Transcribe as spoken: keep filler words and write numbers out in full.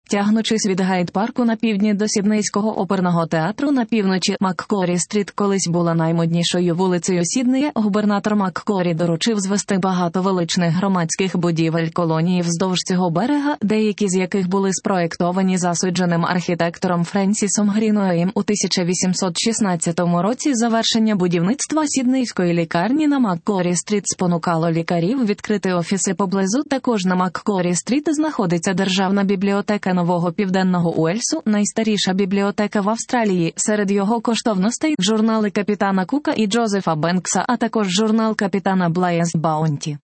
Тягнучись від Гайд-парку на півдні до Сіднейського оперного театру на півночі, Маккорі-стріт колись була наймоднішою вулицею Сіднея, губернатор Маккорі доручив звести багато величних громадських будівель колонії вздовж цього берега, деякі з яких були спроєктовані засудженим архітектором Френсісом Грінуеєм у тисяча вісімсот шістнадцятому році. Завершення будівництва Сіднейської лікарні на Маккорі-стріт спонукало лікарів відкрити офіси поблизу. Також на Маккорі-стріт знаходиться Державна бібліотека Нового Південного Уельсу, найстаріша бібліотека в Австралії. Серед його коштовностей – журнали капітана Кука і Джозефа Бенкса, а також журнал капітана Блая з Баунті.